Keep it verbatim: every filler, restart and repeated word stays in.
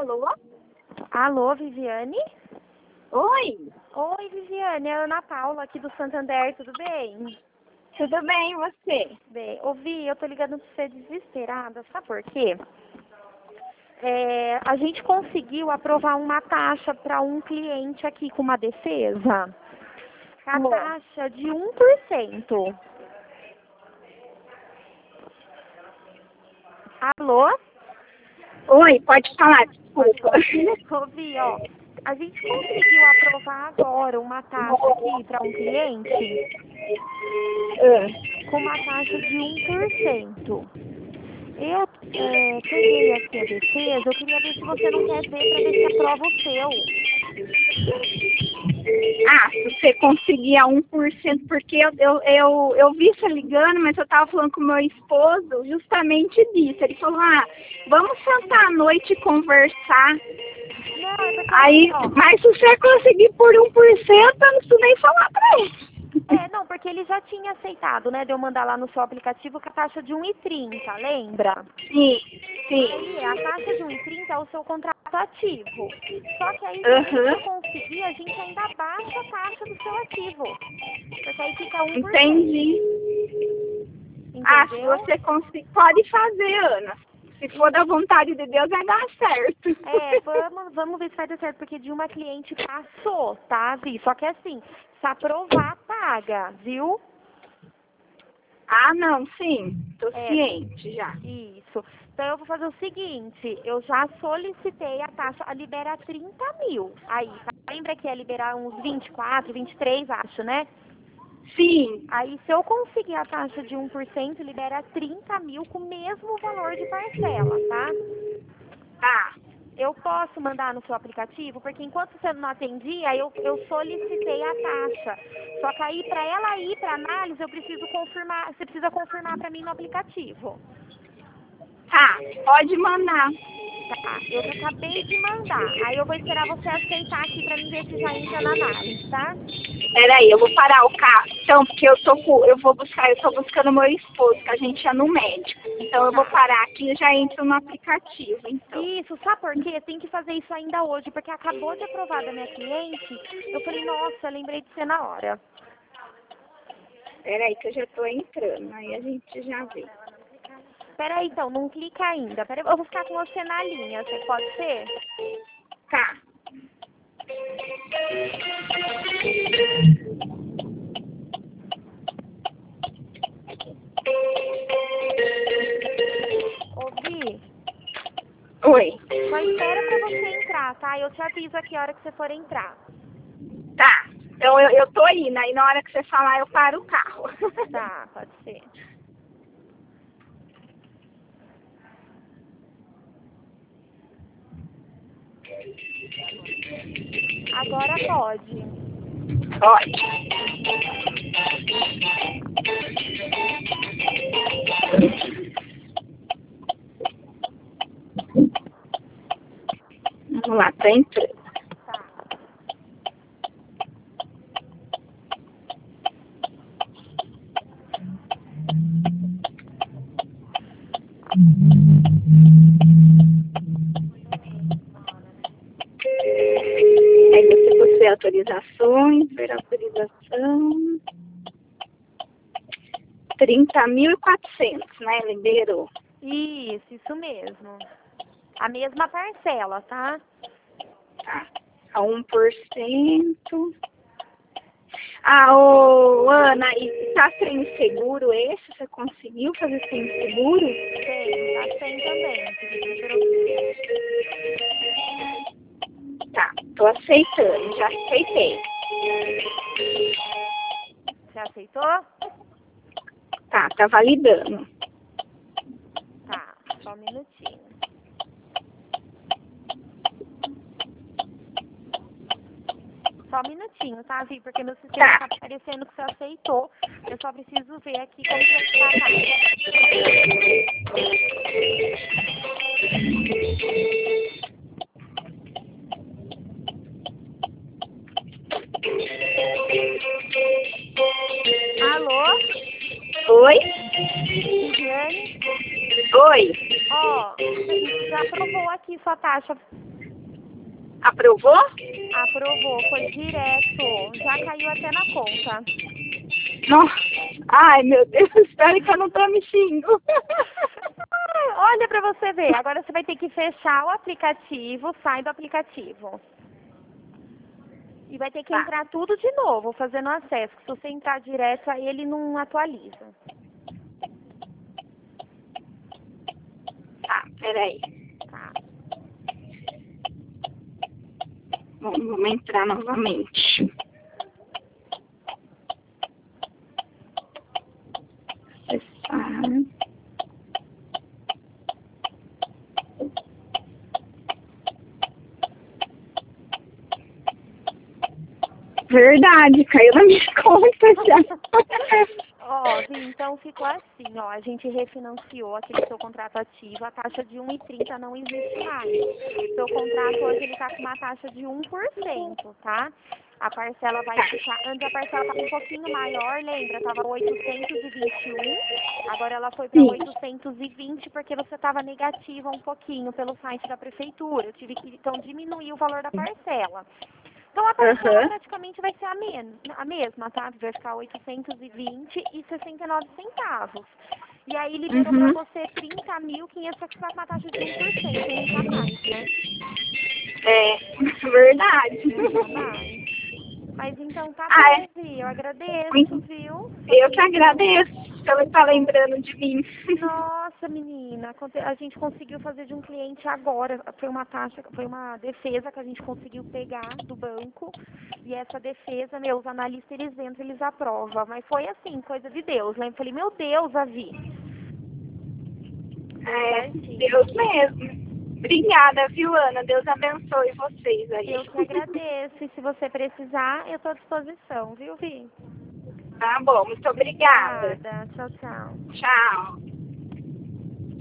Alô? Alô, Viviane? Oi, Oi, Viviane, é a Ana Paula aqui do Santander, tudo bem? tudo bem e você? Bem, ouvi, eu tô ligando pra você desesperada, sabe por quê? É, a gente conseguiu aprovar uma taxa para um cliente aqui com uma defesa. A Boa. taxa de um por cento. Alô? Oi, pode falar, desculpa. Ouvi, ó. A gente conseguiu aprovar agora uma taxa aqui para um cliente Ah, com uma taxa de um por cento. Eu é, peguei aqui a defesa, eu queria ver se você não quer ver para ver se aprova o seu. Ah, se você conseguir a um por cento, porque eu, eu, eu, eu vi você ligando, mas eu tava falando com meu esposo justamente disso. Ele falou, ah, vamos sentar à noite e conversar. Não, é porque Aí, assim, ó. mas se você conseguir por um por cento, eu não preciso nem falar pra ele. É, não, porque ele já tinha aceitado, né, de eu mandar lá no seu aplicativo com a taxa de um e trinta, lembra? Sim, sim. Aí, a taxa de um e trinta é o seu contrato ativo. Só que aí, se a gente Aham, conseguir, a gente ainda baixa a taxa do seu ativo. Porque aí fica um por cento. entendi. Ah, se Entendeu? você conseguir, pode fazer, Ana. Se for da vontade de Deus, vai dar certo. É, vamos, vamos ver se vai dar certo, porque de uma cliente passou, tá, Vi? Só que assim, se aprovar, paga, viu? Ah, não, sim. Tô É, ciente já. isso. Então eu vou fazer o seguinte, eu já solicitei a taxa, a libera trinta mil. Aí, tá? Lembra que ia liberar uns vinte e quatro, vinte e três, acho, né? Sim. Aí, se eu conseguir a taxa de um por cento, libera trinta mil com o mesmo valor de parcela, tá? Tá. Eu posso mandar no seu aplicativo, porque enquanto você não atendia, eu, eu solicitei a taxa. Só que aí, para ela ir para análise, eu preciso confirmar, você precisa confirmar para mim no aplicativo. Tá. Pode mandar. Tá, eu já acabei de mandar. Aí eu vou esperar você aceitar aqui para mim ver se já entra na análise, tá? Peraí, eu vou parar o carro. Então, porque eu tô com, eu vou buscar, eu tô buscando meu esposo, que a gente ia no médico. Então eu vou Tá. parar aqui e já entro no aplicativo, então. Isso, sabe por quê? Tem que fazer isso ainda hoje, porque acabou de aprovar da minha cliente. Eu falei, nossa, lembrei de você na hora. Peraí que eu já tô entrando, aí a gente já vê. Peraí, então, não clica ainda. Peraí, eu vou ficar com você na linha, você pode ser? Tá. Ouvi? Oi. Só espera pra você entrar, tá? Eu te aviso aqui a hora que você for entrar. Tá. Então eu, eu tô indo, aí na hora que você falar eu paro o carro. Tá, pode ser. Agora pode. Pode. Vamos lá, tá entrando. Tá. Aí você possui autorizações, ver autorização. trinta mil e quatrocentos, né? Liberou. Isso, isso mesmo. A mesma parcela, tá? Tá. A um por cento. Ah, ô, Ana, e tá sem seguro esse? Você conseguiu fazer sem seguro? Tem, tá sem também. Tá, tô aceitando, já aceitei. Você aceitou? Tá, tá validando. Tá, só um minutinho. Só um minutinho, tá, Vi? Porque meu sistema Tá. tá aparecendo que você aceitou. Eu só preciso ver aqui como que vai ficar a taxa. Alô? Oi? Viviane? Oi? Ó, já aprovou aqui sua taxa. Aprovou? Aprovou, foi direto. Já caiu até na conta. Nossa. Ai, meu Deus, espero que eu não tome xingo. Olha pra você ver. Agora você vai ter que fechar o aplicativo, sai do aplicativo. E vai ter que Tá. entrar tudo de novo, fazendo acesso. Se você entrar direto, aí ele não atualiza. Tá, peraí. Tá. Bom, vamos entrar novamente. Acessar. Verdade, caiu na minha conta já. Ó, Vi, então ficou assim, ó, a gente refinanciou aquele seu contrato ativo, a taxa de um e trinta não existe mais. Seu contrato hoje ele tá com uma taxa de um por cento, tá? A parcela vai ficar, antes a parcela estava um pouquinho maior, lembra? Tava oitocentos e vinte e um, agora ela foi para Sim. oitocentos e vinte porque você estava negativa um pouquinho pelo site da prefeitura. Eu tive que então diminuir o valor da parcela. Então a parcela Uhum. praticamente vai ser a, men a mesma, tá? Vai ficar oitocentos e vinte e sessenta e nove centavos. E aí liberou Uhum. para você trinta mil quinhentos, só que você tá com uma taxa de um por cento e não tá mais, né? É, verdade. Não tá mais. Mas então tá Ah, bom, Vi, eu agradeço, é. viu? Eu que agradeço pelo estar lembrando de mim. Nossa, menina, aconte- a gente conseguiu fazer de um cliente agora. Foi uma taxa, foi uma defesa que a gente conseguiu pegar do banco. E essa defesa, meu, os analistas eles entram, eles aprovam. Mas foi assim, coisa de Deus. Né? Eu falei, meu Deus, Avi. Deu É, certinho. Deus mesmo. Obrigada, viu, Ana? Deus abençoe vocês aí. Eu que agradeço. E se você precisar, eu tô à disposição, viu, Vi? Tá bom, muito obrigada. Obrigada. Tchau, tchau. Tchau.